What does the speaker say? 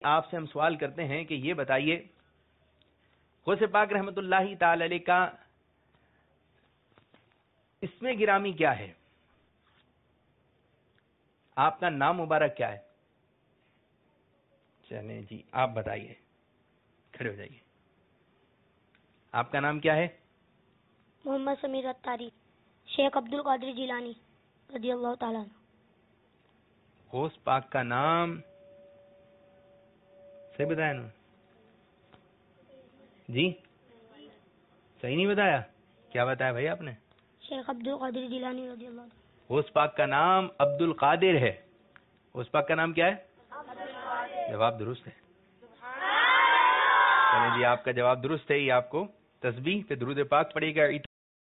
आपसे हम सवाल करते हैं कि ये बताइए गौसे पाक रहमतुल्लाहि ताला अलैह का इसमें गिरामी क्या है? आपका नाम मुबारक क्या है? चले जी, आप बताइए, खड़े हो जाइए। आपका नाम क्या है? मोहम्मद समीर अत्तारी, शेख अब्दुल कादिर जिलानी रज़ियल्लाहु ताला अन्हु। गौस पाक का नाम सही बताया ना जी? सही नहीं बताया? क्या बताया भाई आपने? शेख अब्दुल कादिर जिलानी रज़ियल्लाहु ताला। गौस पाक का नाम अब्दुल कादिर है। गौस पाक का नाम क्या है? जवाब दुरुस्त है। चलें जी, आपका जवाब दुरुस्त है। ये आपको तस्बीह पे दुरूद पाक पड़ेगा।